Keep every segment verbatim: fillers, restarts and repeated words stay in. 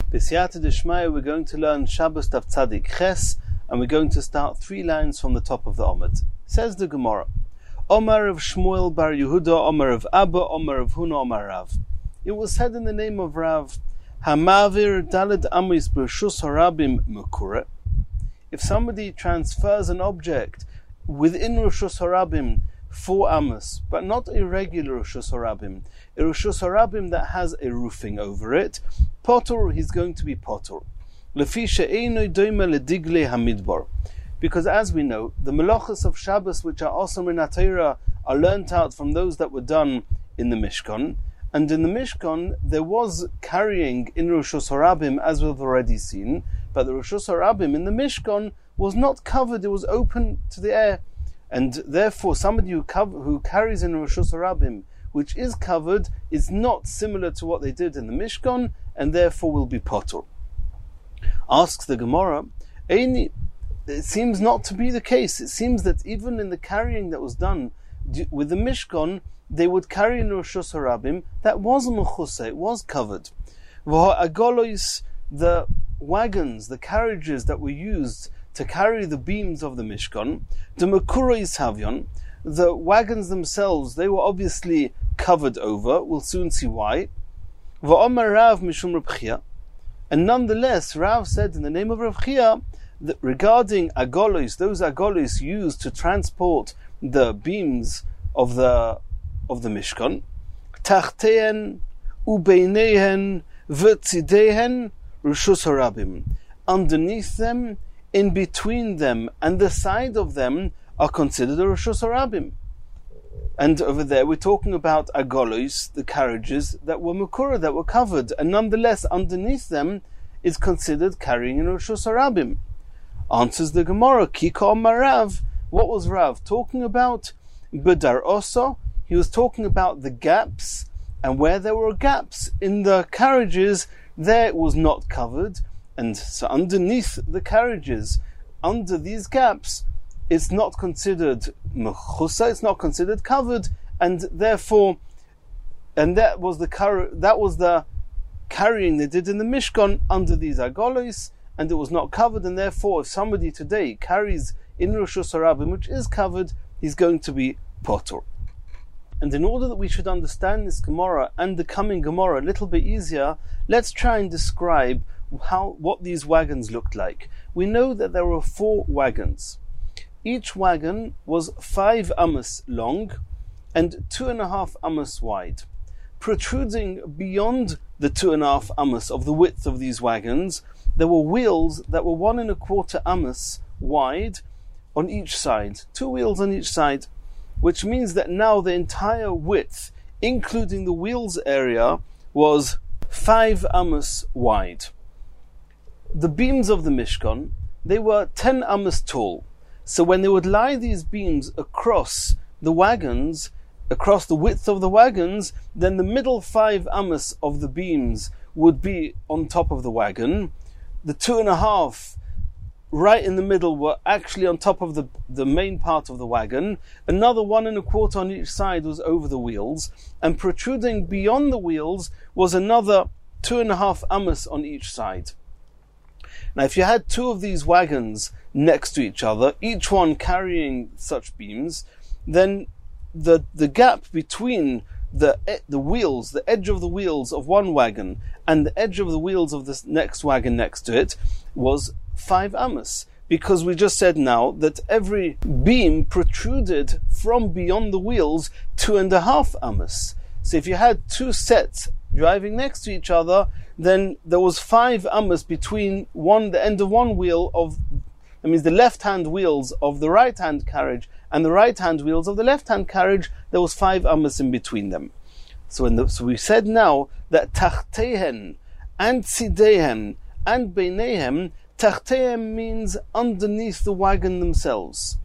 B'siyata Deshmaya, we're going to learn Shabbos Daf Tzadik Ches, and we're going to start three lines from the top of the Omid. Says the Gemara, Omar of Shmuel bar Yehuda, Omar of Abba, Omar of Huna, Omar Rav. It was said in the name of Rav, Hamavir Daled Amis B'Reshus Harabim Mekure. If somebody transfers an object within Reshus Harabim four Amos, but not a regular Reshus Harabim, a Reshus Harabim that has a roofing over it, Potor, he's going to be Potor. Lefi she'einoi doime ledigle hamidbar. Because as we know, the melachos of Shabbos which are also in Torah are learnt out from those that were done in the Mishkan, and in the Mishkan there was carrying in Reshus Harabim, as we've already seen, but the Reshus Harabim in the Mishkan was not covered, it was open to the air. And therefore, somebody who, cover, who carries in Reshus Harabim, which is covered, is not similar to what they did in the Mishkan, and therefore will be potur. Asks the Gemara, it seems not to be the case. It seems that even in the carrying that was done with the Mishkan, they would carry in Reshus Harabim that was mechusa, it was covered. The wagons, the carriages that were used to carry the beams of the Mishkan, the Mekuros Havyon, the wagons themselves, they were obviously covered over. We'll soon see why. V'Omar Rav Mishum Reb Chia. And nonetheless, Rav said in the name of Reb Chia that regarding agolos, those agolos used to transport the beams of the of the Mishkan, Tachtehen ubeinehen v'tzidehen Reshus Harabim. Underneath them, in between them, and the side of them are considered a Reshus Harabim. And over there we're talking about agolos, the carriages that were Mekura, that were covered, and nonetheless underneath them is considered carrying in Reshus Harabim. Answers the Gemara, Kika Omar Rav. What was Rav talking about? B'dar Oso. He was talking about the gaps, and where there were gaps in the carriages, there it was not covered. And so underneath the carriages, under these gaps, it's not considered mechusa, it's not considered covered, and therefore, and that was the car- that was the carrying they did in the Mishkan under these agolos, and it was not covered, and therefore, if somebody today carries in Reshus Harabim, which is covered, he's going to be potor. And in order that we should understand this Gemara and the coming Gemara a little bit easier, let's try and describe how what these wagons looked like. We know that there were four wagons. Each wagon was five amos long and two and a half amos wide. Protruding beyond the two and a half amos of the width of these wagons, there were wheels that were one and a quarter amos wide on each side. Two wheels on each side, which means that now the entire width, including the wheels area, was five amos wide. The beams of the Mishkan, they were ten amos tall. So when they would lie these beams across the wagons, across the width of the wagons, then the middle five amos of the beams would be on top of the wagon. The two and a half right in the middle were actually on top of the, the main part of the wagon. Another one and a quarter on each side was over the wheels. And protruding beyond the wheels was another two and a half amos on each side. Now, if you had two of these wagons next to each other, each one carrying such beams, then the the gap between the the wheels, the edge of the wheels of one wagon and the edge of the wheels of the next wagon next to it was five amos. Because we just said now that every beam protruded from beyond the wheels two and a half amos. So if you had two sets driving next to each other, then there was five amos between one the end of one wheel of, that means the left-hand wheels of the right-hand carriage and the right-hand wheels of the left-hand carriage, there was five amos in between them. So, in the, so we said now that tachtehen and tzidehen and beinehem, tachtehen means underneath the wagon themselves.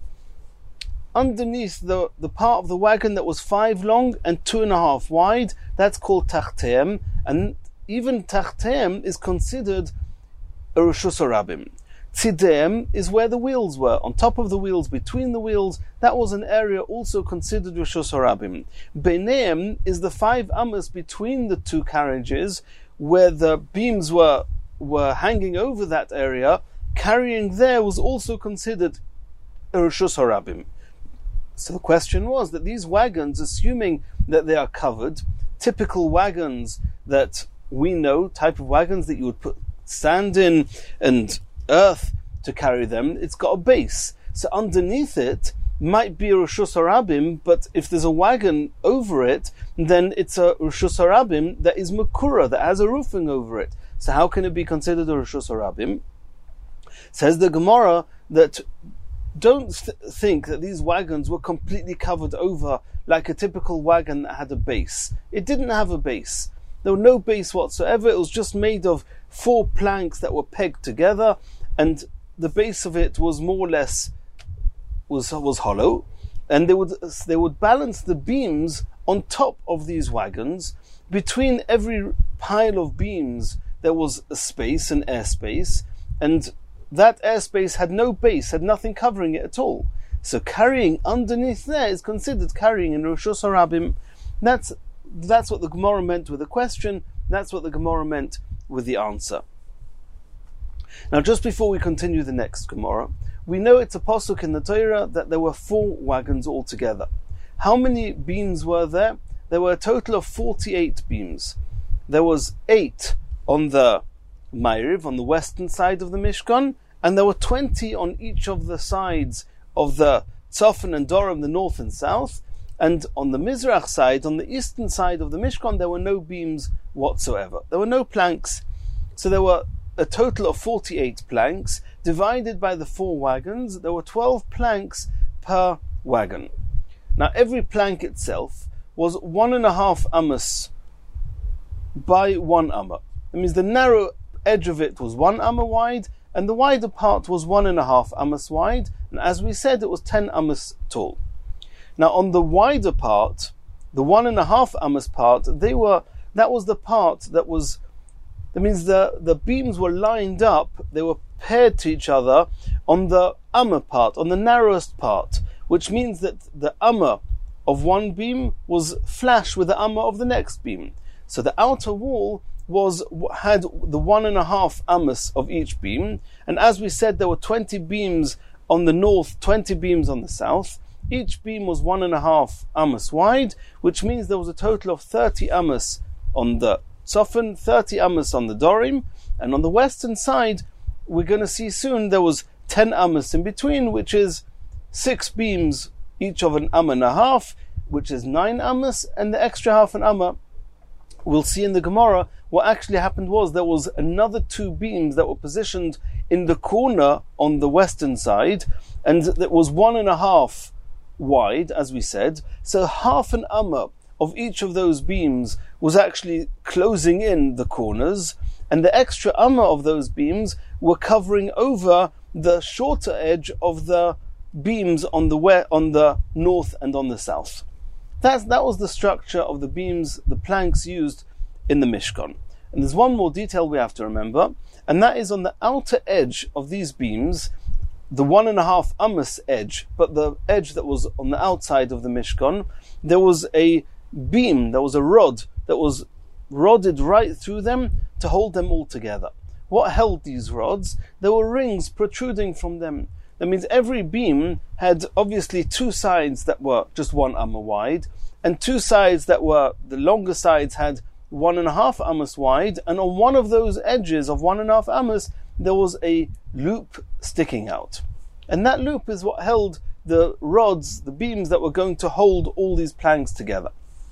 Underneath the, the part of the wagon that was five long and two and a half wide, that's called tachtehen, and even tachtehen is considered a Reshus Harabim. Tzidhem is where the wheels were, on top of the wheels, between the wheels, that was an area also considered Reshus Harabim. Beinehem is the five amos between the two carriages, where the beams were were hanging over that area, carrying there was also considered a Reshus HaRabim. So the question was that these wagons, assuming that they are covered, typical wagons that we know, type of wagons that you would put sand in and earth to carry them, it's got a base. So underneath it might be a Reshus HaRabim, but if there's a wagon over it, then it's a Reshus HaRabim that is Makura, that has a roofing over it. So how can it be considered a Reshus HaRabim? Says the Gemara that don't th- think that these wagons were completely covered over like a typical wagon that had a base. It didn't have a base. There was no base whatsoever. It was just made of four planks that were pegged together, and the base of it was more or less was was hollow, and they would they would balance the beams on top of these wagons. Between every pile of beams there was a space, an airspace, and that airspace had no base, had nothing covering it at all. So carrying underneath there is considered carrying in Reshus HaRabim. That's that's what the Gemara meant with the question. That's what the Gemara meant with the answer. Now, just before we continue the next Gemara, we know it's a pasuk in the Torah that there were four wagons altogether. How many beams were there? There were a total of forty-eight beams. There was eight on the Ma'ariv, on the western side of the Mishkan, and there were twenty on each of the sides of the Tzafon and Dorim, the north and south, and on the Mizrach side, on the eastern side of the Mishkan, there were no beams whatsoever. There were no planks. So there were a total of forty-eight planks, divided by the four wagons. There were twelve planks per wagon. Now every plank itself was one and a half amos by one amma. That means the narrow edge of it was one amma wide, and the wider part was one and a half amos wide, and as we said, it was ten amos tall. Now on the wider part, the one and a half amos part, they were that was the part that was that means the, the beams were lined up, they were paired to each other on the amma part, on the narrowest part, which means that the amma of one beam was flush with the amma of the next beam. So the outer wall was had the one and a half amos of each beam, and as we said, there were twenty beams on the north, twenty beams on the south. Each beam was one and a half amos wide, which means there was a total of thirty amos on the Tzafon, thirty amos on the Dorim, and on the western side, we're going to see soon, there was ten amos in between, which is six beams, each of an amma and a half, which is nine amos, and the extra half an amma. We'll see in the Gemara, what actually happened was there was another two beams that were positioned in the corner on the western side, and that was one and a half wide, as we said, so half an amma of each of those beams was actually closing in the corners, and the extra amma of those beams were covering over the shorter edge of the beams on the west, on the north and on the south. That's, that was the structure of the beams, the planks used in the Mishkan. And there's one more detail we have to remember, and that is on the outer edge of these beams, the one and a half amos edge, but the edge that was on the outside of the Mishkan, there was a beam, there was a rod that was rodded right through them to hold them all together. What held these rods? There were rings protruding from them. That means every beam had obviously two sides that were just one amma wide, and two sides that were, the longer sides had one and a half amos wide, and on one of those edges of one and a half amos, there was a loop sticking out. And that loop is what held the rods, the beams that were going to hold all these planks together.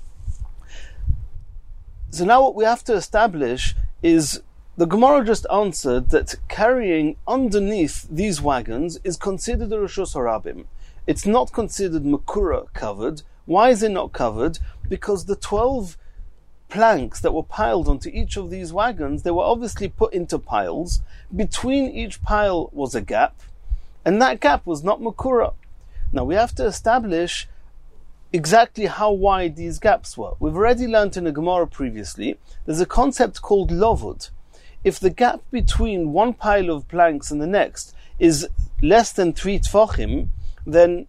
So now what we have to establish is, the Gemara just answered that carrying underneath these wagons is considered a Reshus HaRabim. It's not considered Makura covered. Why is it not covered? Because the twelve planks that were piled onto each of these wagons, they were obviously put into piles. Between each pile was a gap, and that gap was not Makura. Now we have to establish exactly how wide these gaps were. We've already learnt in a Gemara previously, there's a concept called lovud. If the gap between one pile of planks and the next is less than three tfachim, then,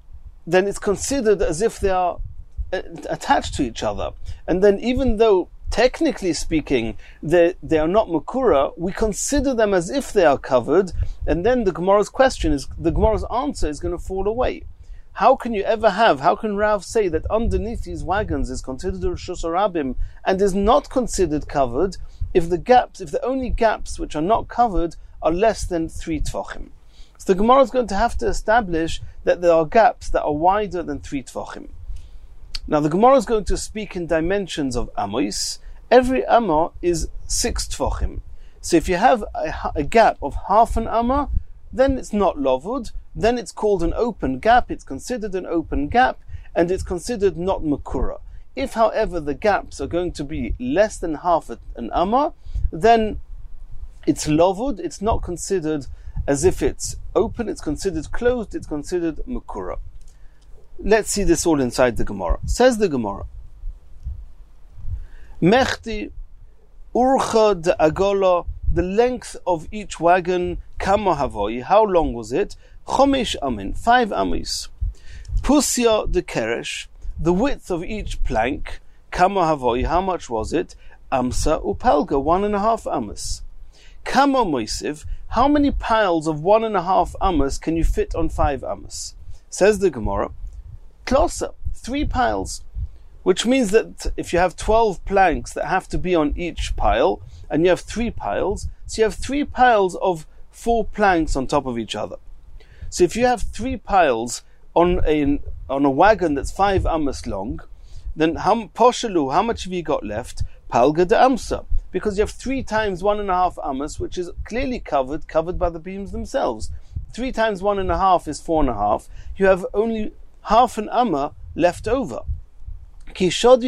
then it's considered as if they are attached to each other. And then even though technically speaking, they, they are not makura, we consider them as if they are covered, and then the Gemara's question is, the Gemara's answer is going to fall away. How can you ever have, how can Rav say that underneath these wagons is considered Rishus Harabim and is not considered covered if the gaps, if the only gaps which are not covered are less than three tefachim? So the Gemara is going to have to establish that there are gaps that are wider than three tefachim. Now the Gemara is going to speak in dimensions of amos. Every amma is six tefachim. So if you have a, a gap of half an amma, then it's not lovud, then it's called an open gap, it's considered an open gap, and it's considered not makura. If, however, the gaps are going to be less than half an amma, then it's lovud, it's not considered as if it's open, it's considered closed, it's considered makura. Let's see this all inside the Gemara. Says the Gemara, Mechti urcha de agola, the length of each wagon, kama havoi, how long was it? Chomesh amin, five amis. Pusya de keresh, the width of each plank, kama havoi, how much was it? Amsa upalga, one and a half amas. Kama moisiv, how many piles of one and a half amas can you fit on five amas? Says the Gemara, Klosa, three piles. Which means that if you have twelve planks that have to be on each pile, and you have three piles, so you have three piles of four planks on top of each other. So if you have three piles on a on a wagon that's five amas long, then how poshalu, how much have you got left? Palga de amsa, because you have three times one and a half amas, which is clearly covered, covered by the beams themselves. Three times one and a half is four and a half. You have only half an amma left over. When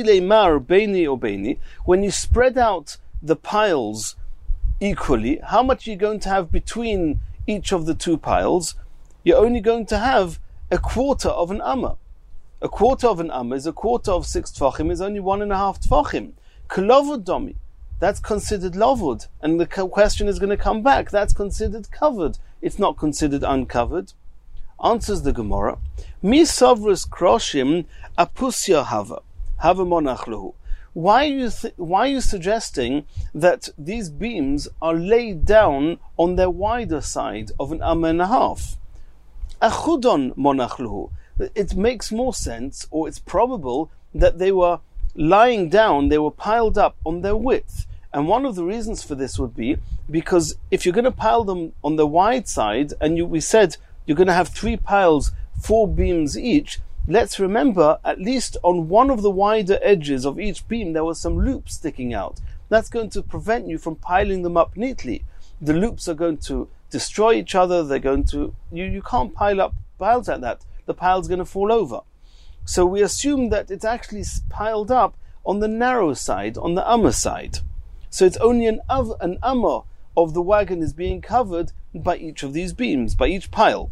you spread out the piles equally, how much are you going to have between each of the two piles? You're only going to have a quarter of an amma. A quarter of an amma is a quarter of six tefachim, is only one and a half tefachim. Kelovud domi, that's considered lovud, and the question is going to come back. That's considered covered. It's not considered uncovered. Answers the Gemara, Mi sovrus kroshim apusya hava. Why are you th- why are you suggesting that these beams are laid down on their wider side of an amma and a half? Achudon monachluhu. It makes more sense, or it's probable, that they were lying down, they were piled up on their width. And one of the reasons for this would be because if you're going to pile them on the wide side, and you, we said you're going to have three piles, four beams each, let's remember, at least on one of the wider edges of each beam, there was some loops sticking out. That's going to prevent you from piling them up neatly. The loops are going to destroy each other. They're going to, you, you can't pile up piles like that. The pile's going to fall over. So we assume that it's actually piled up on the narrow side, on the amma side. So it's only an, an amma of the wagon is being covered by each of these beams, by each pile.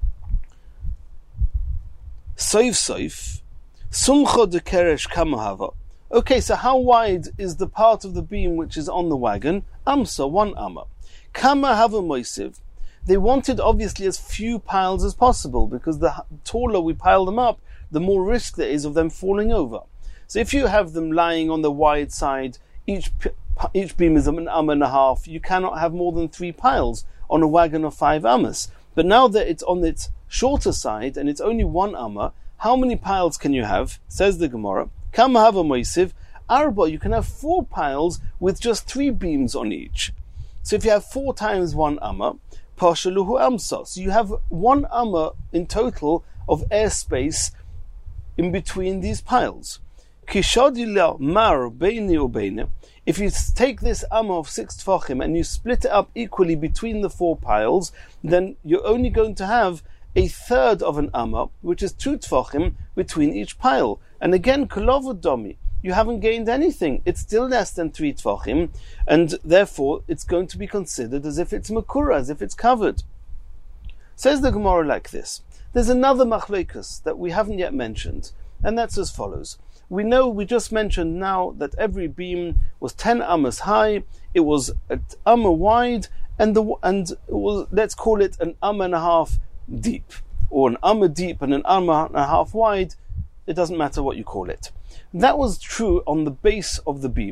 Soif soif, sumcha de keresh kamahava. Okay, so how wide is the part of the beam which is on the wagon? Amsa, one amma. Kamahava moisiv. They wanted obviously as few piles as possible, because the taller we pile them up, the more risk there is of them falling over. So if you have them lying on the wide side, each each beam is an amma and a half, you cannot have more than three piles on a wagon of five ammas. But now that it's on its shorter side and it's only one amma, how many piles can you have? Says the Gemara, Kama hava moisiv, arba, you can have four piles with just three beams on each. So if you have four times one amma, pashaluhu amsa, so you have one amma in total of airspace in between these piles. Kishadila mar beini ubeine. If you take this amma of six tefachim and you split it up equally between the four piles, then you're only going to have a third of an amma, which is two tefachim between each pile. And again, kolovud domi, you haven't gained anything. It's still less than three tefachim, and therefore it's going to be considered as if it's makura, as if it's covered. Says the Gemara like this. There's another machlekes that we haven't yet mentioned, and that's as follows. We know, we just mentioned now that every beam was ten ammas high, it was an amma wide, and the and it was, let's call it an amma and a half deep, or an amma deep and an amma and a half wide. It doesn't matter what you call it. That was true on the base of the beam.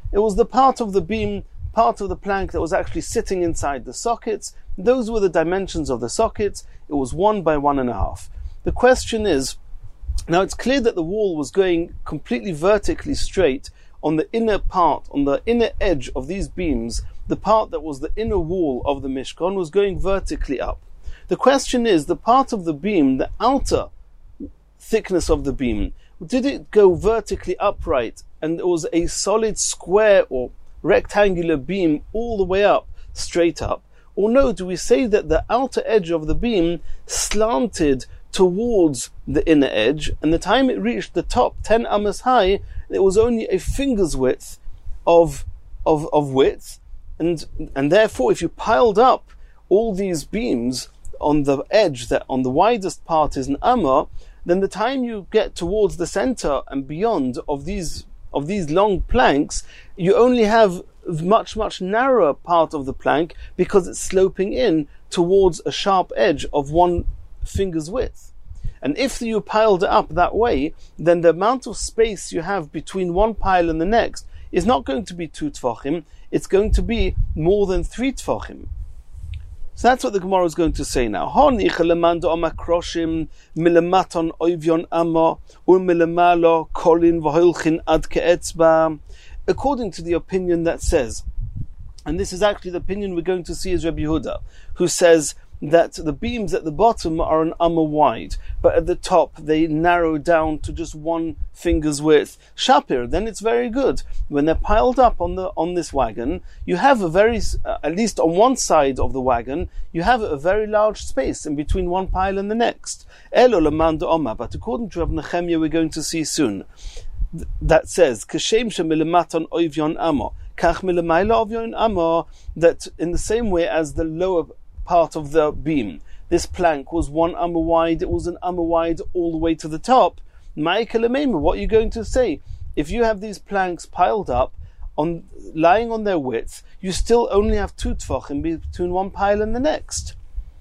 It was the part of the beam, part of the plank that was actually sitting inside the sockets. Those were the dimensions of the sockets. It was one by one and a half. The question is, now it's clear that the wall was going completely vertically straight on the inner part, on the inner edge of these beams. The part that was the inner wall of the Mishkan was going vertically up. The question is, the part of the beam, the outer thickness of the beam, did it go vertically upright and it was a solid square or rectangular beam all the way up, straight up? Or no, do we say that the outer edge of the beam slanted towards the inner edge, and the time it reached the top, ten amas high, it was only a finger's width of, of, of width, and, and therefore if you piled up all these beams on the edge that on the widest part is an amma, then the time you get towards the center and beyond of these of these long planks, you only have much much narrower part of the plank because it's sloping in towards a sharp edge of one finger's width. And if you piled it up that way, then the amount of space you have between one pile and the next is not going to be two tfachim, it's going to be more than three tfachim. So that's what the Gemara is going to say now. According to the opinion that says, and this is actually the opinion we're going to see is Rabbi Yehuda, who says that the beams at the bottom are an amma wide, but at the top they narrow down to just one finger's width. Shapir, then it's very good. When they're piled up on the on this wagon, you have a very, uh, at least on one side of the wagon, you have a very large space in between one pile and the next. Elo lemanda oma, but according to Rav Nechemia, we're going to see soon, th- that says, Kashem shemilematan oivyon amma, kach milemayla ovyon amma, that in the same way as the lower part of the beam, this plank was one amma wide, it was an amma wide all the way to the top. What are you going to say? If you have these planks piled up, on lying on their width, you still only have two tfachim between one pile and the next.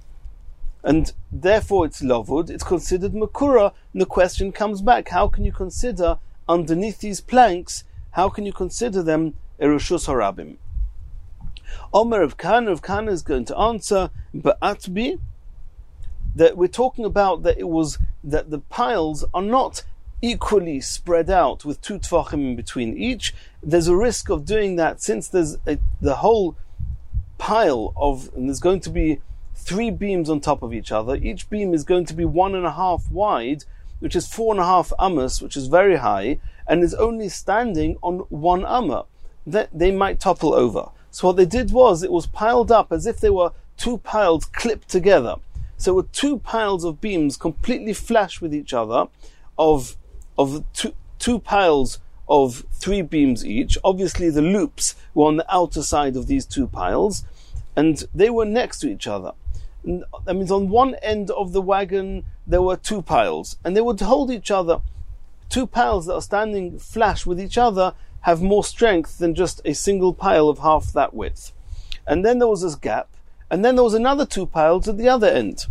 And therefore it's lovud, it's considered makura, and the question comes back, how can you consider underneath these planks, how can you consider them erushus harabim? Omer of Kana, of Kana is going to answer, but atbi, that we're talking about that it was that the piles are not equally spread out with two tfachim in between each. There's a risk of doing that since there's a, the whole pile of, and there's going to be three beams on top of each other. Each beam is going to be one and a half wide, which is four and a half amas, which is very high, and is only standing on one amma. That they might topple over. So what they did was, it was piled up as if they were two piles clipped together. So it were two piles of beams completely flush with each other, of of two, two piles of three beams each. Obviously the loops were on the outer side of these two piles, and they were next to each other. And that means on one end of the wagon there were two piles, and they would hold each other. Two piles that are standing flush with each other have more strength than just a single pile of half that width. And then there was this gap, and then there was another two piles at the other end.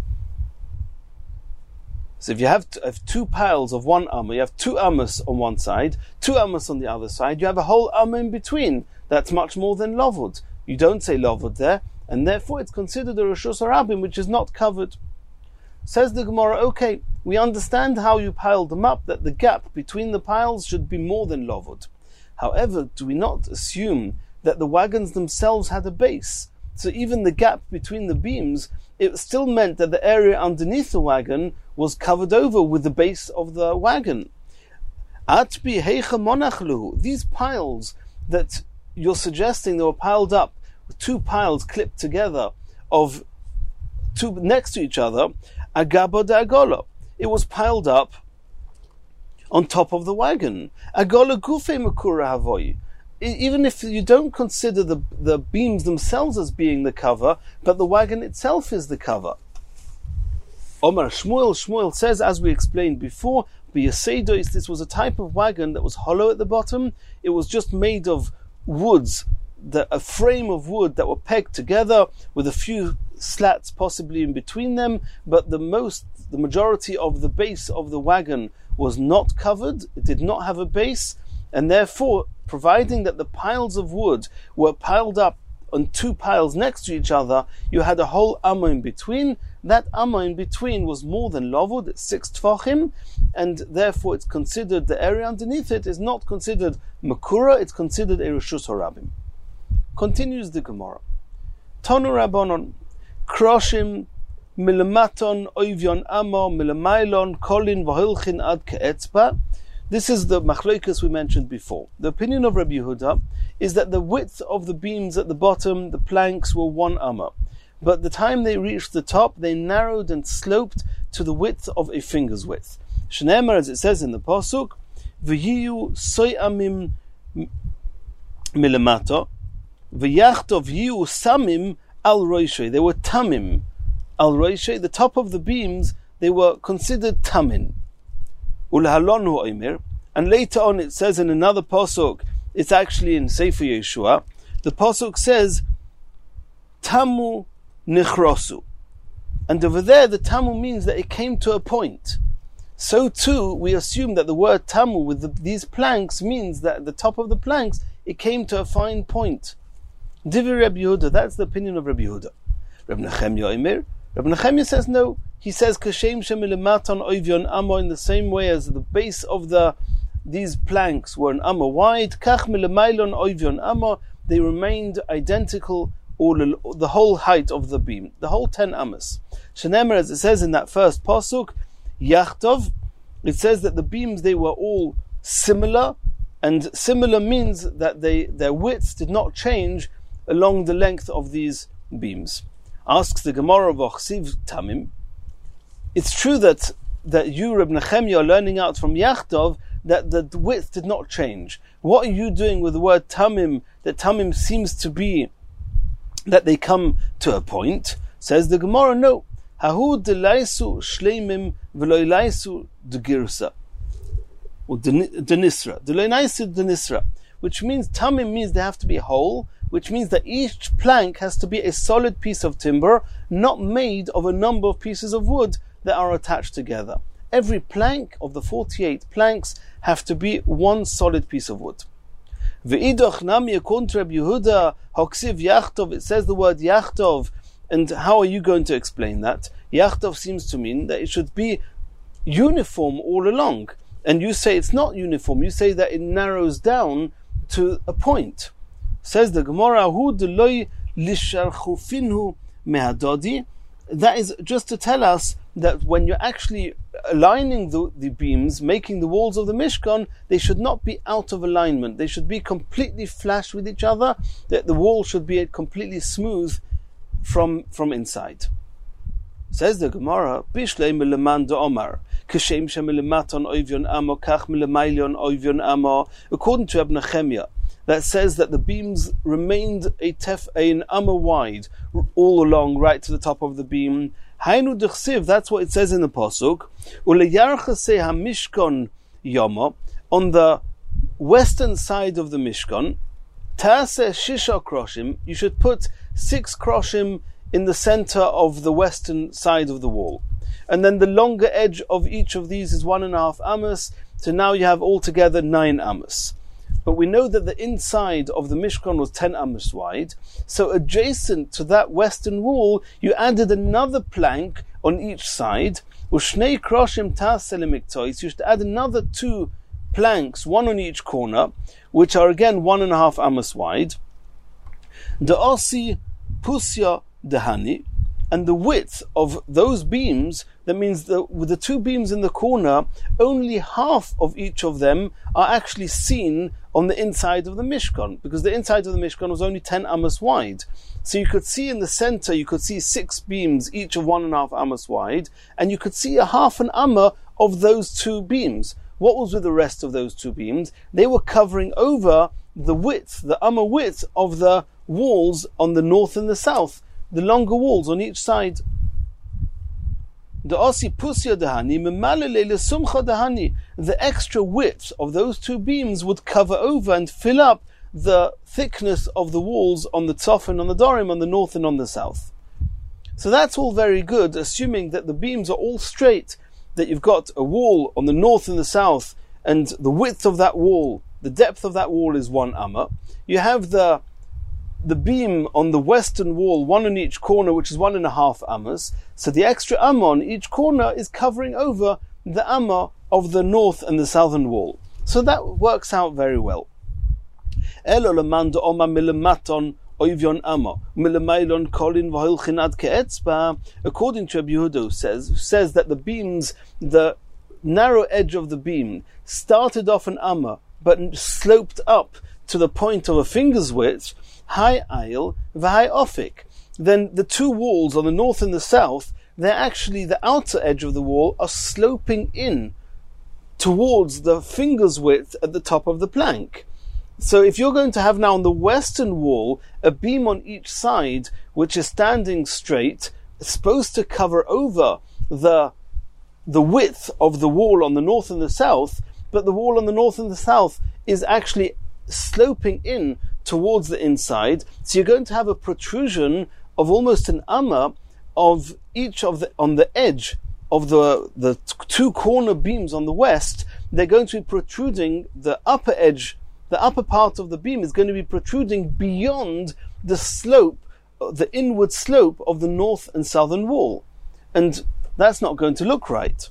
So if you have, t- have two piles of one amma, you have two ammas on one side, two ammas on the other side, you have a whole amma in between. That's much more than lovud. You don't say lovud there, and therefore it's considered a reshus harabim, which is not covered. Says the Gemara, okay, we understand how you piled them up, that the gap between the piles should be more than lovud. However, do we not assume that the wagons themselves had a base? So even the gap between the beams, it still meant that the area underneath the wagon was covered over with the base of the wagon. Atbi heicha monachlu. These piles that you're suggesting they were piled up, two piles clipped together of two next to each other, agabo de agola. It was piled up on top of the wagon. Agola gufe makura havoi. Even if you don't consider the, the beams themselves as being the cover, but the wagon itself is the cover. Omar Shmuel, Shmuel says, as we explained before, B'Yasedos, this was a type of wagon that was hollow at the bottom. It was just made of woods, the, a frame of wood that were pegged together with a few slats possibly in between them, but the most, the majority of the base of the wagon was not covered. It did not have a base, and therefore providing that the piles of wood were piled up on two piles next to each other, you had a whole amma in between. That amma in between was more than lavud, it's six tfachim, and therefore it's considered, the area underneath it is not considered makura, it's considered a reshus harabim. Continues the Gemara. Tonu Rabbanon, kroshim milamaton oivyon amma milamailon kolin v'holchin ad ke'etzba. This is the machloikus we mentioned before. The opinion of Rabbi Yehuda is that the width of the beams at the bottom, the planks, were one amma. But the time they reached the top, they narrowed and sloped to the width of a finger's width. Shneimar, as it says in the pasuk, v'yiyu soy amim milamato, v'yachtov yiyu samim al roishay. They were tamim al roishay. The top of the beams, they were considered tamin. And later on it says in another pasuk, it's actually in Sefer Yeshua, the pasuk says tamu nichrosu, and over there the tamu means that it came to a point. So too we assume that the word tamu with the, these planks means that at the top of the planks it came to a fine point. Divi Rabbi Yehuda, that's the opinion of Rabbi Yehuda. Rabbi Nechemya Omer, Rabbi Nechemya says no. He says kashem shemilematon oivyon amma, in the same way as the base of the these planks were an amma wide, kach milemailon oivyon amma, they remained identical all the whole height of the beam, the whole ten ammas. Shenemer, as it says in that first pasuk, yachtov, it says that the beams, they were all similar, and similar means that they their widths did not change along the length of these beams. Asks the Gemara of Ochsiv Tamim. It's true that, that you, Reb Nechemya, are learning out from Yachtov that the width did not change. What are you doing with the word Tamim, that Tamim seems to be that they come to a point? Says the Gemara, no. Hahu delaisu shleimim v'loilaisu degirsa. Or denisra. Deloilaisu denisra. Which means, Tamim means they have to be whole, which means that each plank has to be a solid piece of timber, not made of a number of pieces of wood that are attached together. Every plank of the forty-eight planks have to be one solid piece of wood. Ve'idoch nami according to Rabbi Yehuda, hoksiv yachtov, it says the word yachtov, and how are you going to explain that? Yachtov seems to mean that it should be uniform all along. And you say it's not uniform, you say that it narrows down to a point. Says the Gemara, hu deloi lisharchufinhu mehadodi. That is just to tell us that when you're actually aligning the, the beams, making the walls of the Mishkan, they should not be out of alignment. They should be completely flush with each other, that the wall should be completely smooth from, from inside. Says the Gemara, Bishlei mileman da'omar, kashem shemilematon oivyon amo, kach milemailion oivyon amo, according to Rabbi Nechemya, that says that the beams remained a tef, an amma wide all along, right to the top of the beam. Hainu d'chsiv, that's what it says in the pasuk. Uleyarchasei hamishkon yama, on the western side of the Mishkan, ta'aseh shisha kroshim, you should put six kroshim in the center of the western side of the wall. And then the longer edge of each of these is one and a half amos, so now you have altogether nine amos. But we know that the inside of the Mishkan was ten amos wide, so adjacent to that western wall, you added another plank on each side. Ushnei kroshim ta'aseh lemiktois, you should add another two planks, one on each corner, which are again one and a half amos wide. Da'asi pusya dehani, and the width of those beams, that means that with the two beams in the corner, only half of each of them are actually seen on the inside of the Mishkan, because the inside of the Mishkan was only ten amos wide. So you could see in the center, you could see six beams, each of one and a half amos wide, and you could see a half an amma of those two beams. What was with the rest of those two beams? They were covering over the width, the amma width of the walls on the north and the south, the longer walls on each side. The extra width of those two beams would cover over and fill up the thickness of the walls on the Tzof and on the Dorim, on the north and on the south. So that's all very good, assuming that the beams are all straight, that you've got a wall on the north and the south, and the width of that wall, the depth of that wall is one amma. You have the the beam on the western wall, one on each corner, which is one and a half ammas. So the extra amma on each corner is covering over the amma of the north and the southern wall. So that works out very well. According to Rabbi Yehuda, says says that the beams, the narrow edge of the beam, started off an amma, but sloped up to the point of a finger's width. High aisle, v'high ofik. Then the two walls on the north and the south, they're actually, the outer edge of the wall are sloping in towards the finger's width at the top of the plank. So if you're going to have now on the western wall a beam on each side which is standing straight, it's supposed to cover over the the width of the wall on the north and the south, but the wall on the north and the south is actually sloping in towards the inside, so you're going to have a protrusion of almost an amma of each of the on the edge of the the two corner beams on the west. They're going to be protruding, the upper edge, the upper part of the beam is going to be protruding beyond the slope, the inward slope of the north and southern wall, and that's not going to look right.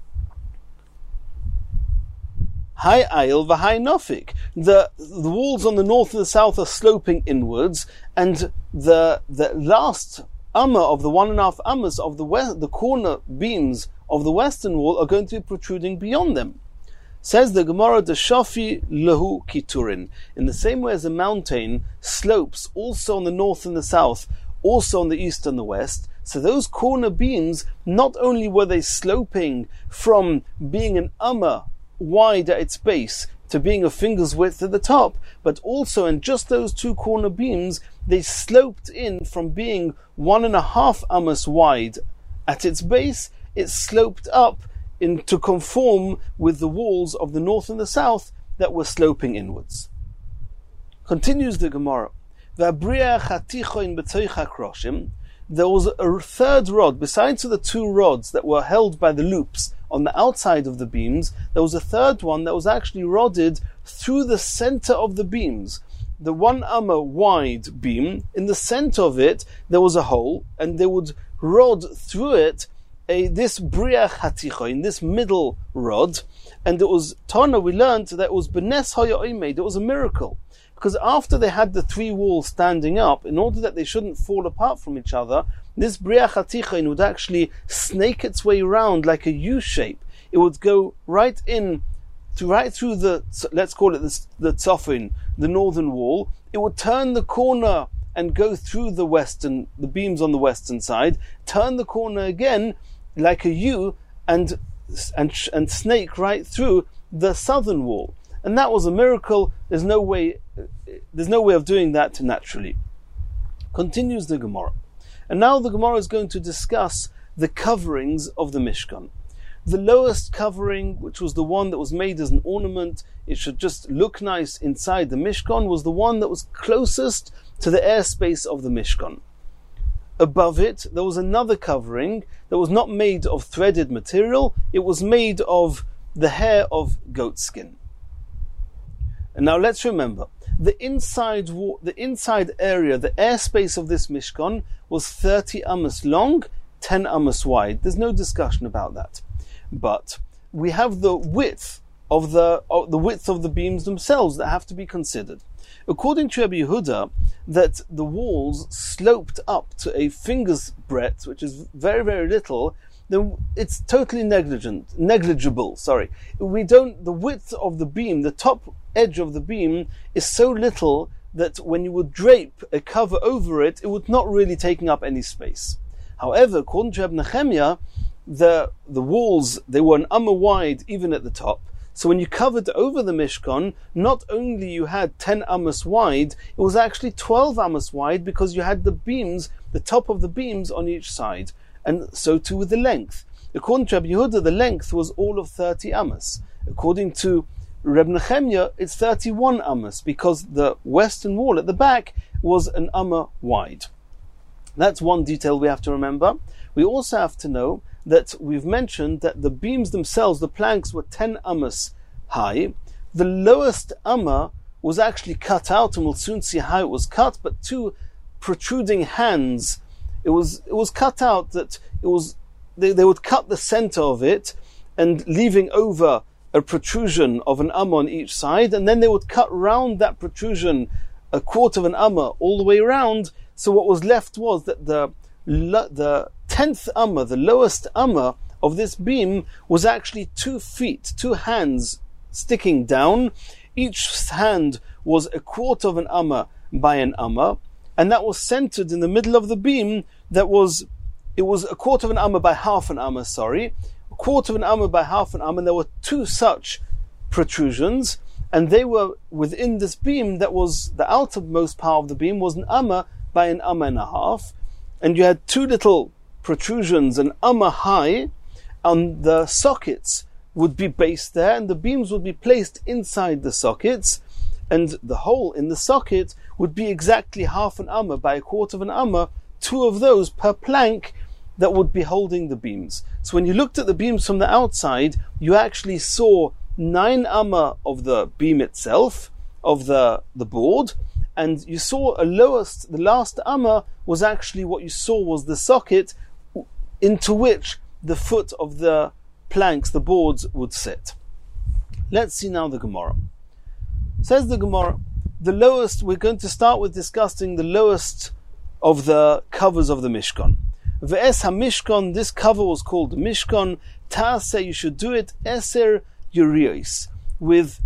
High aisle, v'high nofik. The the walls on the north and the south are sloping inwards, and the the last amma of the one and a half ammas of the west, the corner beams of the western wall are going to be protruding beyond them. Says the Gemara, the Shafi lehu kiturin. In the same way as a mountain slopes also on the north and the south, also on the east and the west, so those corner beams, not only were they sloping from being an amma wide at its base to being a finger's width at the top, but also in just those two corner beams, they sloped in from being one and a half ammas wide at its base, it sloped up in to conform with the walls of the north and the south that were sloping inwards. Continues the Gemara. There was a third rod, besides the two rods that were held by the loops on the outside of the beams, there was a third one that was actually rodded through the center of the beams. The one amma wide beam, in the center of it, there was a hole, and they would rod through it a, this briach hatichoin, this middle rod, and it was, Tana, we learned that it was benes haya oimed, it was a miracle. Because after they had the three walls standing up, in order that they shouldn't fall apart from each other, this briach hatichoin would actually snake its way around like a U shape. It would go right in, to right through the, let's call it the, the tzofin, the northern wall. It would turn the corner and go through the western, the beams on the western side, turn the corner again like a U, and and and snake right through the southern wall. And that was a miracle. There's no way, there's no way of doing that naturally. Continues the Gemara. And now the Gemara is going to discuss the coverings of the Mishkan. The lowest covering, which was the one that was made as an ornament, it should just look nice inside the Mishkan, was the one that was closest to the airspace of the Mishkan. Above it, there was another covering that was not made of threaded material, it was made of the hair of goat skin. And now let's remember, the inside wa- the inside area, the airspace of this Mishkan was thirty ammas long, ten ammas wide. There's no discussion about that. But we have the width of the of the width of the beams themselves that have to be considered. According to Rabbi Yehuda, that the walls sloped up to a finger's breadth, which is very, very little, then it's totally negligent, negligible, sorry. We don't, the width of the beam, the top edge of the beam is so little that when you would drape a cover over it, it would not really taking up any space. However, according to Reb Nechemia, the, the walls, they were an amma wide even at the top. So when you covered over the Mishkan, not only you had ten ammas wide, it was actually twelve ammas wide because you had the beams, the top of the beams on each side. And so too with the length. According to Rabbi Yehuda, the length was all of thirty ammas. According to Reb Nechemia, it's thirty-one ammas because the western wall at the back was an amma wide. That's one detail we have to remember. We also have to know that we've mentioned that the beams themselves, the planks, were ten ammas high, the lowest amma was actually cut out, and we'll soon see how it was cut, but two protruding hands, it was it was cut out that it was they, they would cut the center of it and leaving over a protrusion of an amma on each side, and then they would cut round that protrusion a quarter of an amma all the way around. So what was left was that the the tenth amma, the lowest amma of this beam, was actually two feet, two hands sticking down. Each hand was a quarter of an amma by an amma, and that was centered in the middle of the beam. That was, it was a quarter of an amma by half an amma, sorry, a quarter of an amma by half an amma, and there were two such protrusions, and they were within this beam. That was the outermost part of the beam was an amma by an amma and a half, and you had two little protrusions, an amma high, and the sockets would be based there, and the beams would be placed inside the sockets, and the hole in the socket would be exactly half an amma by a quarter of an amma, two of those per plank that would be holding the beams. So when you looked at the beams from the outside, you actually saw nine amma of the beam itself, of the, the board, and you saw a lowest, the last amma was actually what you saw was the socket into which the foot of the planks, the boards, would sit. Let's see now the Gemara. Says the Gemara, the lowest, we're going to start with discussing the lowest of the covers of the Mishkan. Ve'es ha-Mishkan, this cover was called the Mishkan. Ta'aseh, you should do it, eser yuriyos, with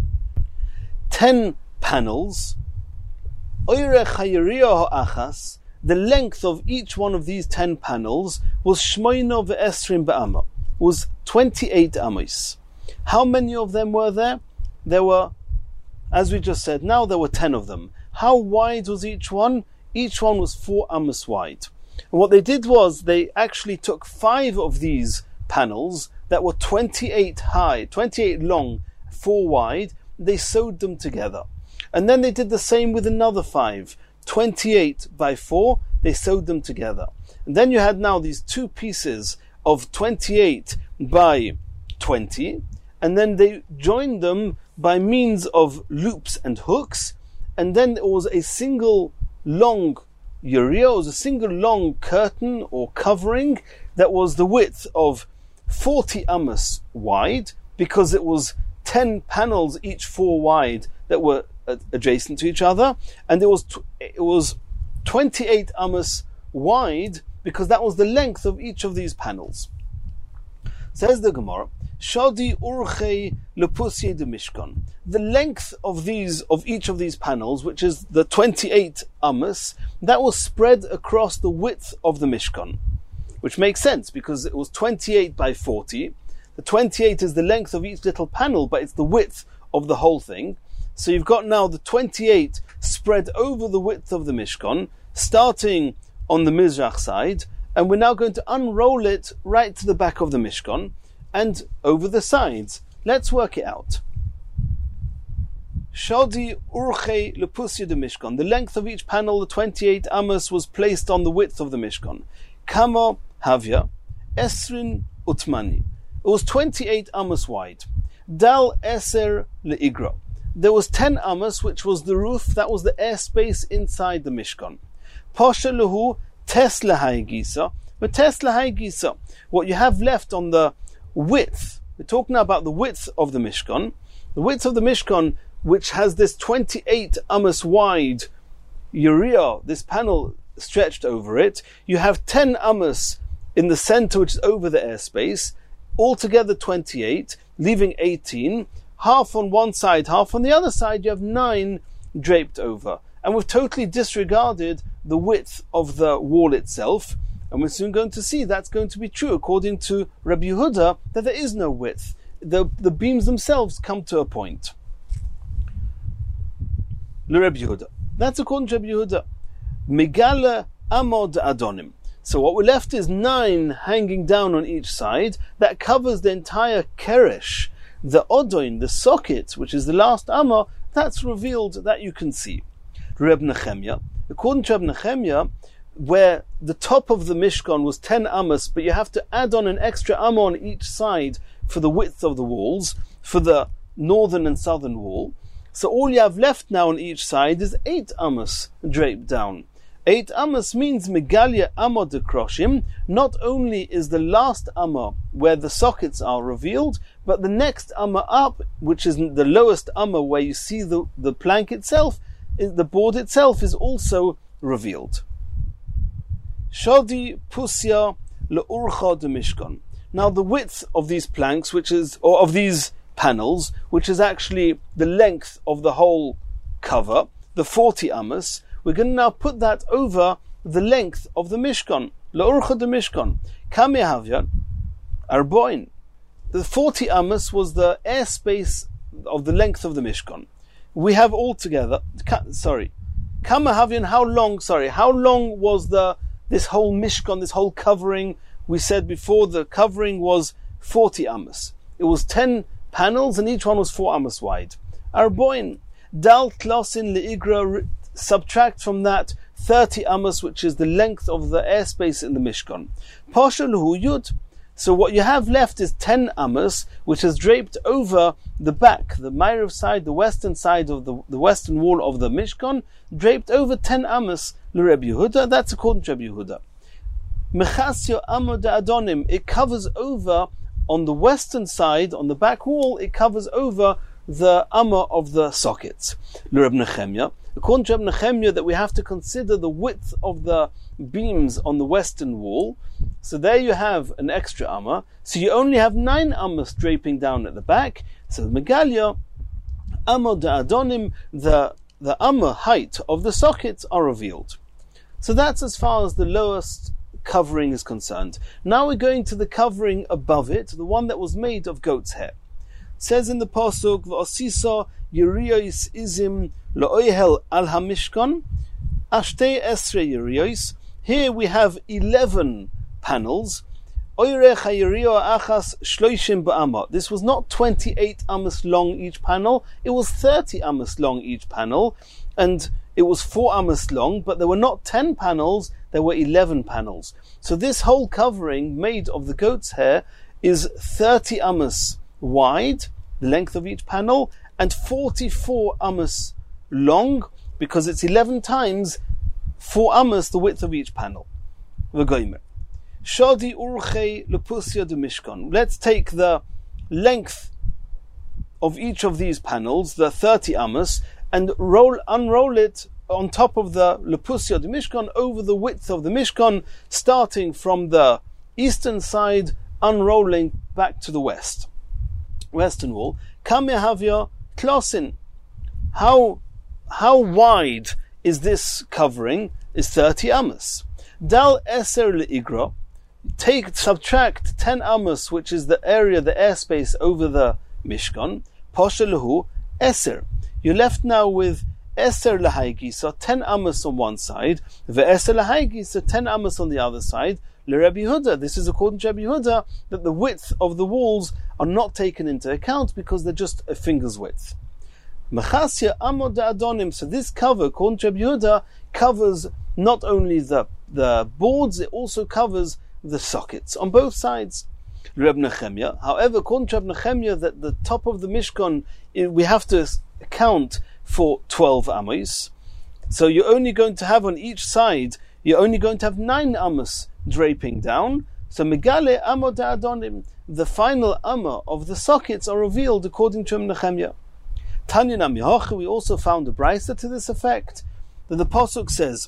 ten panels. Oirech ha-yuriyah ha'achas, the length of each one of these ten panels was shmoino ve'esrim ba'ama, was twenty-eight amos. How many of them were there? There were, as we just said, now there were ten of them. How wide was each one? Each one was four amos wide. And what they did was they actually took five of these panels that were twenty-eight high, twenty-eight long, four wide. They sewed them together. And then they did the same with another five, twenty-eight by four, they sewed them together. And then you had now these two pieces of twenty-eight by twenty, and then they joined them by means of loops and hooks, and then it was a single long yuriyah, it was a single long curtain or covering that was the width of forty amos wide, because it was ten panels, each four wide, that were adjacent to each other, and it was it was twenty-eight amos wide, because that was the length of each of these panels. Says the Gemara, Shadi urchei lepusye de Mishkan. The length of these of each of these panels, which is the twenty-eight amos, that was spread across the width of the Mishkan, which makes sense because it was twenty-eight by forty. The twenty-eight is the length of each little panel, but it's the width of the whole thing. So you've got now the twenty-eight spread over the width of the Mishkan, starting on the Mizrach side, and we're now going to unroll it right to the back of the Mishkan and over the sides. Let's work it out. Shadi urchei lepusya de Mishkan. The length of each panel, the twenty-eight amos, was placed on the width of the Mishkan. Kama havya esrin utmani. It was twenty-eight amos wide. Dal eser leigra. There was ten amos, which was the roof, that was the airspace inside the Mishkan. Pasha lehu tes lahai gisa, but tes lahai gisa. What you have left on the width, we're talking now about the width of the Mishkan, the width of the Mishkan, which has this twenty-eight amos wide yuriyah, this panel stretched over it. You have ten amos in the center, which is over the airspace, altogether twenty-eight, leaving eighteen. Half on one side, half on the other side, you have nine draped over. And we've totally disregarded the width of the wall itself. And we're soon going to see that's going to be true according to Rabbi Yehuda, that there is no width. The, the beams themselves come to a point. Rabbi Yehuda. That's according to Rabbi Yehuda. Megala amod adonim. So what we're left is nine hanging down on each side. That covers the entire keresh. The odoin, the socket, which is the last amma, that's revealed, that you can see. Reb Nechemia, according to Reb Nechemia, where the top of the Mishkan was ten amos, but you have to add on an extra amma on each side for the width of the walls, for the northern and southern wall. So all you have left now on each side is eight amos draped down. Eight amos means megalia amma de kroshim. Not only is the last amma where the sockets are revealed, but the next amma up, which is the lowest amma where you see the, the plank itself, the board itself is also revealed. Shadi pusya le'urcha de mishkan. Now the width of these planks, which is, or of these panels, which is actually the length of the whole cover, the forty amos, we're going to now put that over the length of the Mishkan. Le'urcha de Mishkan. Kamehavya arboin. The forty amos was the airspace of the length of the Mishkan. We have altogether, sorry, Kamehavyan, how long, sorry, how long was the this whole Mishkan, this whole covering? We said before the covering was forty amos. It was ten panels and each one was four amos wide. Arboin. Dal tlosin le'igra, subtract from that thirty amos, which is the length of the airspace in the Mishkan. Pasha luhu yud. So what you have left is ten amos, which is draped over the back, the Ma'ariv side, the western side of the, the western wall of the Mishkan, draped over ten amos l'Rebbe Yehuda. That's according to Rebbe Yehuda. Mechasyo amod adonim. It covers over on the western side, on the back wall. It covers over the amma of the sockets. L'Rebbe Nechemya. According to Rebbe Nechemya, that we have to consider the width of the beams on the western wall. So there you have an extra amma. So you only have nine ammas draping down at the back. So the Megalia, amma da'adonim, the the amma height of the sockets are revealed. So that's as far as the lowest covering is concerned. Now we're going to the covering above it, the one that was made of goat's hair. It says in the pasuk, "V'osisa yiriyos izim lo'oihel al hamishkan, ashtei esrei yiriyos." Here we have eleven panels. This was not twenty-eight amos long each panel, it was thirty amos long each panel, and it was four amos long, but there were not ten panels, there were eleven panels. So this whole covering made of the goat's hair is thirty amos wide, the length of each panel, and forty-four amos long, because it's eleven times four amos the width of each panel. Shadi urchei lepusya de mishkan. Let's take the length of each of these panels, the thirty amos, and roll, unroll it on top of the lepusya de mishkan over the width of the mishkan, starting from the eastern side, unrolling back to the west, western wall. Kamehavya klosin. How how wide is this covering? Is thirty amos. Dal eser leigra. Take, subtract ten amos, which is the area, the airspace over the Mishkan. Posha lehu eser. You're left now with eser lahaigi, so ten amos on one side, ve'eser lahaigi, so ten amos on the other side. LeRebbe Yehuda. This is according to Rebbe Yehuda that the width of the walls are not taken into account because they're just a finger's width. Mechasya amod adonim. So this cover, according to Rebbe Yehuda, covers not only the the boards, it also covers the sockets on both sides. Rebbe Nechemya. However, according to Rebbe Nechemya, that the top of the Mishkan, we have to account for twelve amos. So you're only going to have on each side, you're only going to have nine amos draping down. So Megale amod adonim, the final amma of the sockets are revealed according to Rebbe Nechemya. Tanya Namihocha, we also found a brisa to this effect, that the pasuk says,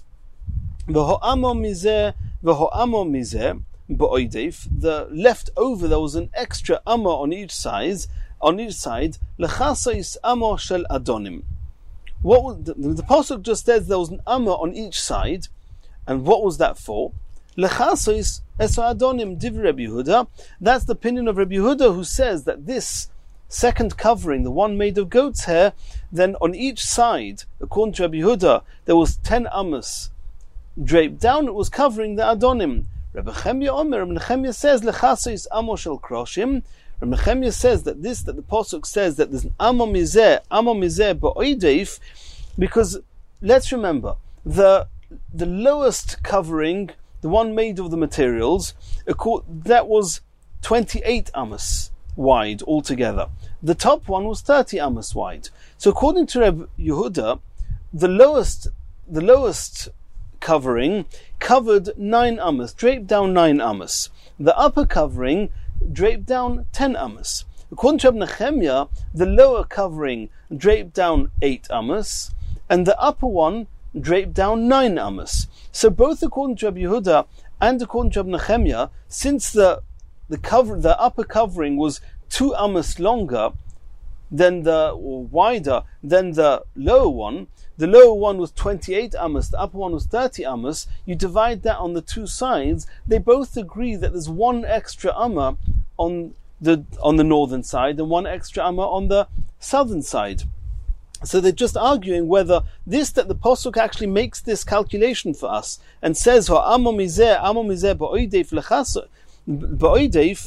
"V'ho'amo mizeh, v'ho'amo mizeh ba'oidef." The left over, there was an extra amma on each side. On each side, lechasais amma shel adonim. What was the, the pasuk just says there was an amma on each side, and what was that for? Lechasais es adonim div Rebbe Yehuda. That's the opinion of Rebbe Yehuda, who says that this second covering, the one made of goat's hair, then on each side, according to Rebbe Yehuda, there was ten amos draped down. It was covering the adonim. Rebbe Nechemya Omer, Rebbe Nechemya says lechasais amo shel kroshim. Rebbe Nechemya says that this, that the pasuk says that there's an amo mizeh, amo mizeh ba'oidef, because let's remember the the lowest covering, the one made of the materials, that was twenty-eight amos wide altogether. The top one was thirty amos wide. So according to Reb Yehuda, the lowest, the lowest covering covered nine amos, draped down nine amos. The upper covering draped down ten amos. According to Reb Nechemia, the lower covering draped down eight amos, and the upper one draped down nine amos. So both according to Reb Yehuda and according to Reb Nechemia, since the the cover, the upper covering was two amos longer than the, or wider than the lower one, the lower one was twenty-eight amos, the upper one was thirty amos, you divide that on the two sides, they both agree that there's one extra amma on the on the northern side and one extra amma on the southern side. So they're just arguing whether this, that the Pasuk actually makes this calculation for us and says, "Ha'amo mizeh, amo mizeh ba'oideif lechasa." Ba'oideif,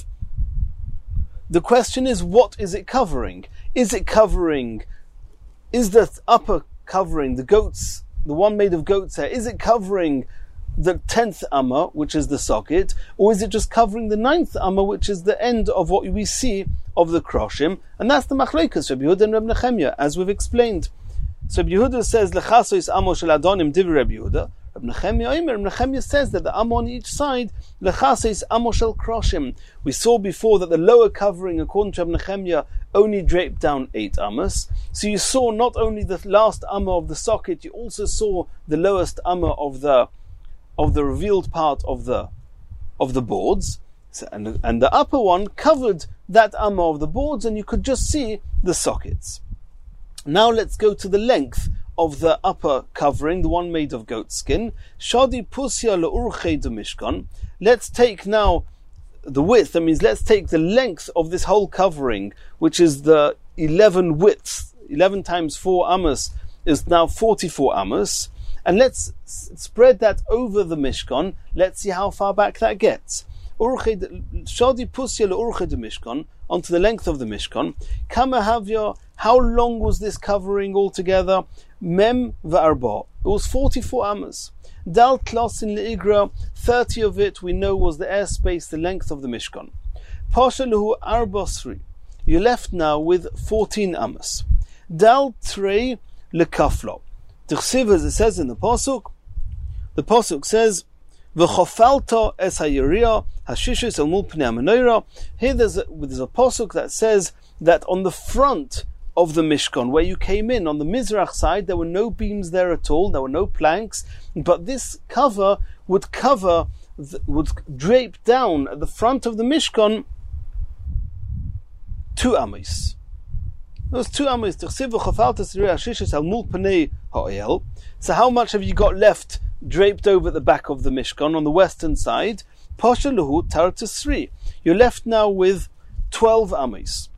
the question is, what is it covering? Is it covering, is the upper covering, the goats, the one made of goat's hair, is it covering the tenth amma, which is the socket, or is it just covering the ninth amma, which is the end of what we see of the kroshim? And that's the machlekes, Reb Yehuda and Reb Nechemia, as we've explained. So Reb Yehuda says, Lechasois amo shel adonim divrei Reb Yehuda. Reb Nechemia Omer, Reb Nechemia says that the amma on each side, Lechasois amo shel kroshim. We saw before that the lower covering, according to Reb Nechemia, only draped down eight amos. So you saw not only the last amma of the socket, you also saw the lowest amma of the of the revealed part of the of the boards, so, and, and the upper one covered that amma of the boards, and you could just see the sockets. Now let's go to the length of the upper covering, the one made of goat skin. Shadi pusya le'urchei de mishkan. Let's take now the width. That means let's take the length of this whole covering, which is the eleven widths. Eleven times four amos is now forty-four amos. And let's spread that over the Mishkan. Let's see how far back that gets. Shadi pusya le'urchei de mishkan, onto the length of the Mishkan. Kama havya, how long was this covering altogether? Mem v'arba. It was forty-four amos. Dal klasin le'igra, thirty of it we know was the airspace, the length of the Mishkan. Pasha lehu arbasri. You're left now with fourteen amos. Dal trei lekaflo. T'chsiv, as it says in the Pasuk, the Pasuk says, V'chofalta es hayiriyah hashishis el mul pnei hamenorah. Here there's a, there's a Pasuk that says that on the front of the Mishkan, where you came in, on the Mizrach side, there were no beams there at all, there were no planks, but this cover would cover, would drape down at the front of the Mishkan two amos. Those two amos. So how much have you got left draped over the back of the Mishkan on the western side? Pasha luhu taratus three. You're left now with twelve amos.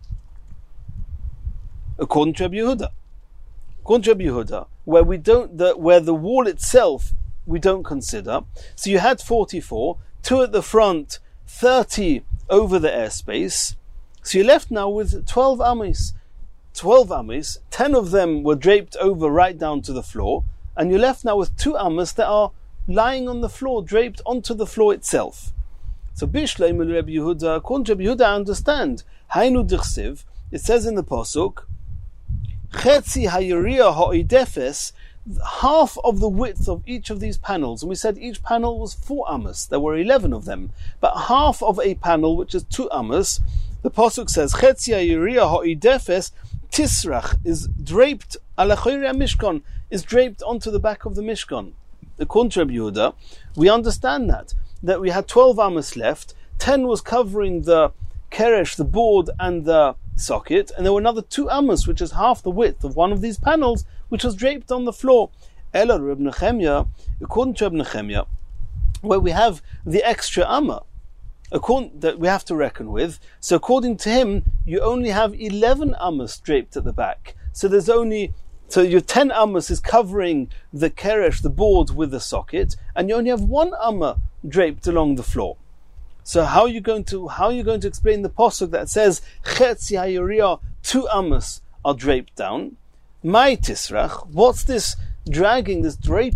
According to Reb Yehuda. According to Reb Yehuda, where we don't, the, where the wall itself we don't consider. So you had forty-four, two at the front, thirty over the airspace. So you're left now with twelve amos. twelve amos, ten of them were draped over right down to the floor, and you're left now with two amos that are lying on the floor, draped onto the floor itself. So Bishleim Reb Yehuda, according to Reb Yehuda, I understand. Hainu d'chsiv, it says in the Pasuk, Chetzi hayiriyah ha'idefes, half of the width of each of these panels, and we said each panel was four amos, there were eleven of them, but half of a panel, which is two amos, the Pasuk says, Chetzi hayiriyah ha'idefes, Tisrach is draped, ala choyrei Mishkan, is draped onto the back of the Mishkan. According to Reb Yehuda, we understand that, that we had twelve amos left, ten was covering the keresh, the board, and the socket, and there were another two amos, which is half the width of one of these panels, which was draped on the floor. Ela Reb Nechemia, according to Reb Nechemia, where we have the extra amma, according, that we have to reckon with. So according to him, you only have eleven amos draped at the back. So there's only, so your ten amos is covering the keresh, the board with the socket, and you only have one amma draped along the floor. So how are you going to how are you going to explain the pasuk that says Chetzi hayiriyah, two amos are draped down? My tisrach, what's this dragging, this draping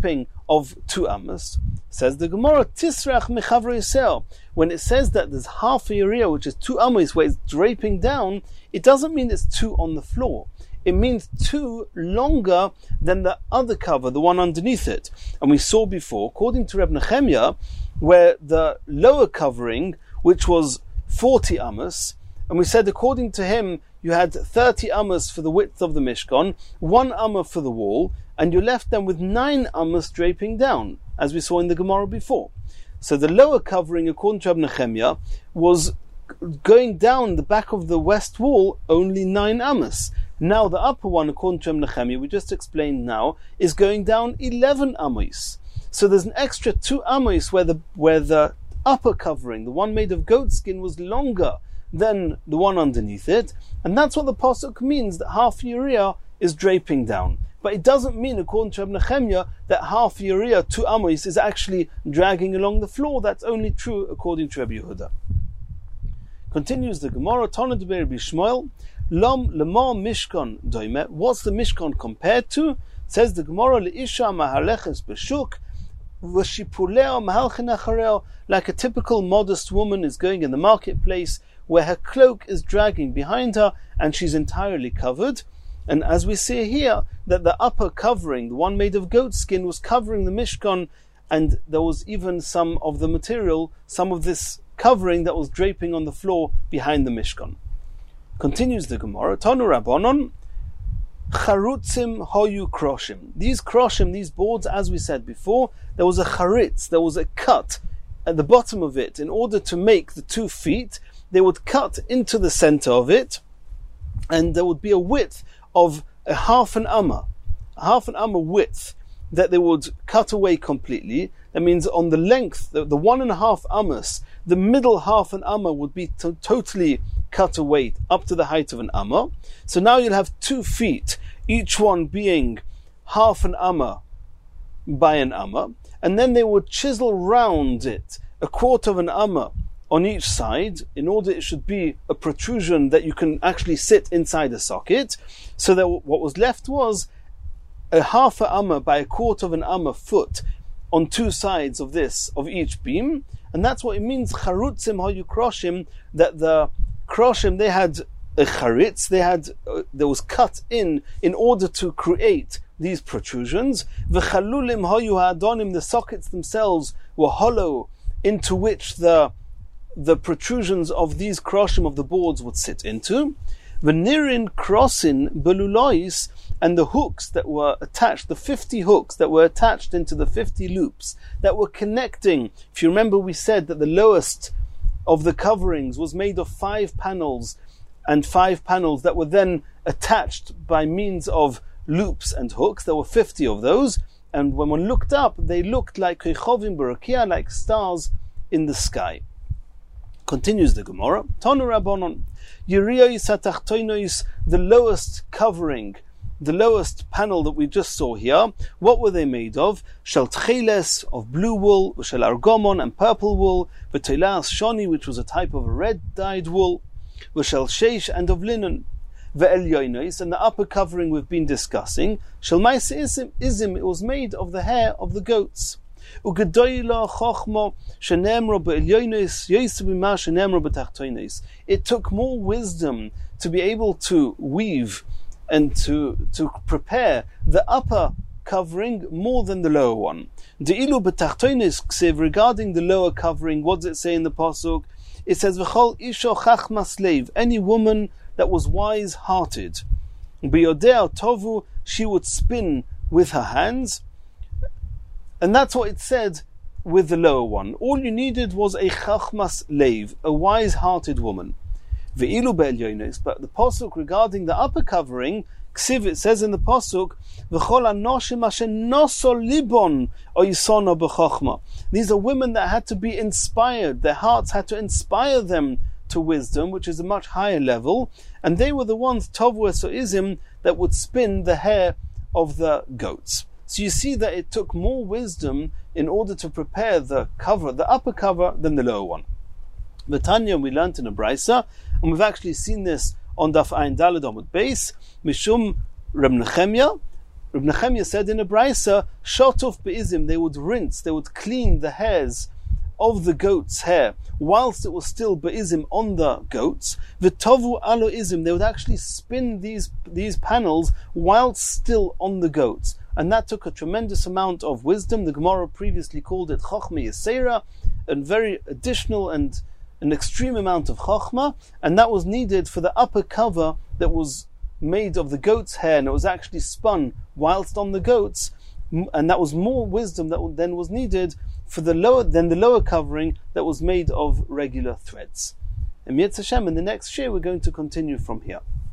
of two amos. Says the Gemara, Tisrach mechavre yisel. When it says that there's half a area, which is two amos, where it's draping down, it doesn't mean it's two on the floor. It means two longer than the other cover, the one underneath it. And we saw before, according to Reb Nechemia, where the lower covering, which was forty amos, and we said according to him, you had thirty amos for the width of the Mishkan, one amma for the wall, and you left them with nine amos draping down, as we saw in the Gemara before. So the lower covering, according to Reb Nechemia, was going down the back of the west wall only nine amos. Now the upper one, according to Reb Nechemia, we just explained now, is going down eleven amos. So there's an extra two amos where the where the upper covering, the one made of goat skin, was longer than the one underneath it, and that's what the pasuk means, that half Uriah is draping down. But it doesn't mean, according to Reb Nechemia, that half Uriah, two amos, is actually dragging along the floor. That's only true according to Rabbi Yehuda. Continues the Gemara, Tana de Rabbi Shmuel, Lam lema Mishkan doime. What's the Mishkan compared to? Says the Gemara, Leisha mahaleches b'shuk, v'shipuleo mahalchen achareo. Like a typical modest woman is going in the marketplace, where her cloak is dragging behind her, and she's entirely covered. And as we see here, that the upper covering, the one made of goat skin, was covering the Mishkan, and there was even some of the material, some of this covering that was draping on the floor behind the Mishkan. Continues the Gemara, Tanu Rabbanon, Charutzim hoyu kroshim. These kroshim, these boards, as we said before, there was a charitz, there was a cut at the bottom of it. In order to make the two feet, they would cut into the center of it, and there would be a width of a half an amma, a half an amma width that they would cut away completely. That means on the length, the, the one and a half ammas, the middle half an amma would be to, totally cut away up to the height of an amma. So now you'll have two feet, each one being half an amma by an amma, and then they would chisel round it a quarter of an amma on each side, in order it should be a protrusion that you can actually sit inside a socket, so that what was left was a half a amma by a quarter of an amma foot on two sides of this, of each beam. And that's what it means, charutzim hayu kroshim, that the kroshim, they had a charitz, they had, uh, there was cut in, in order to create these protrusions. V'chalulim hayu ha'adonim, the sockets themselves were hollow, into which the the protrusions of these kroshim of the boards would sit into. V'nirin krosin belulois, and the hooks that were attached, the fifty hooks that were attached into the fifty loops that were connecting. If you remember, we said that the lowest of the coverings was made of five panels, and five panels that were then attached by means of loops and hooks. There were fifty of those, and when one looked up, they looked like kechovim barakia, like stars in the sky. Continues the Gemara, Tanu Rabbanon, Yiriyos hatachtonos, the lowest covering, the lowest panel that we just saw here, what were they made of? Shel tcheles, of blue wool, shel argomon, and purple wool, v'toilas shoni, which was a type of a red dyed wool, v'shel sheish, and of linen, ve'el yoinos, and the upper covering we've been discussing, shel maise izim, izim, it was made of the hair of the goats. Ugedoyla chochma shenemro be'elyonos yosef b'ma shenemro b'tachtonos. It took more wisdom to be able to weave and to to prepare the upper covering more than the lower one. De'ilu b'tachtonos ksiv, regarding the lower covering, what does it say in the pasuk? It says v'chol isho chachma slave, any woman that was wise-hearted. B'yodea tovu, she would spin with her hands. And that's what it said with the lower one. All you needed was a chachmas leiv, a wise-hearted woman. Ve'ilu be'elyonos, but the pasuk regarding the upper covering, ksiv, it says in the pasuk, v'chol anoshim asher noso libon oisona b'chachma. These are women that had to be inspired. Their hearts had to inspire them to wisdom, which is a much higher level, and they were the ones, tovu esoizim, that would spin the hair of the goats. So you see that it took more wisdom in order to prepare the cover, the upper cover, than the lower one. V'tanya, we learnt in a brisa, and we've actually seen this on Daf Ayin Daled Amud Beis, Mishum Reb Nechemia, Reb Nechemia said in a brayso, shotuf be'izim, they would rinse, they would clean the hairs of the goat's hair whilst it was still be'izim on the goats. V'tovu alo izim, they would actually spin these these panels whilst still on the goats. And that took a tremendous amount of wisdom. The Gemara previously called it Chochma Yisera, a very additional and an extreme amount of Chochma, and that was needed for the upper cover that was made of the goat's hair, and it was actually spun whilst on the goats, and that was more wisdom that then was needed for the lower than the lower covering that was made of regular threads. And Yetz Hashem, in the next share, we're going to continue from here.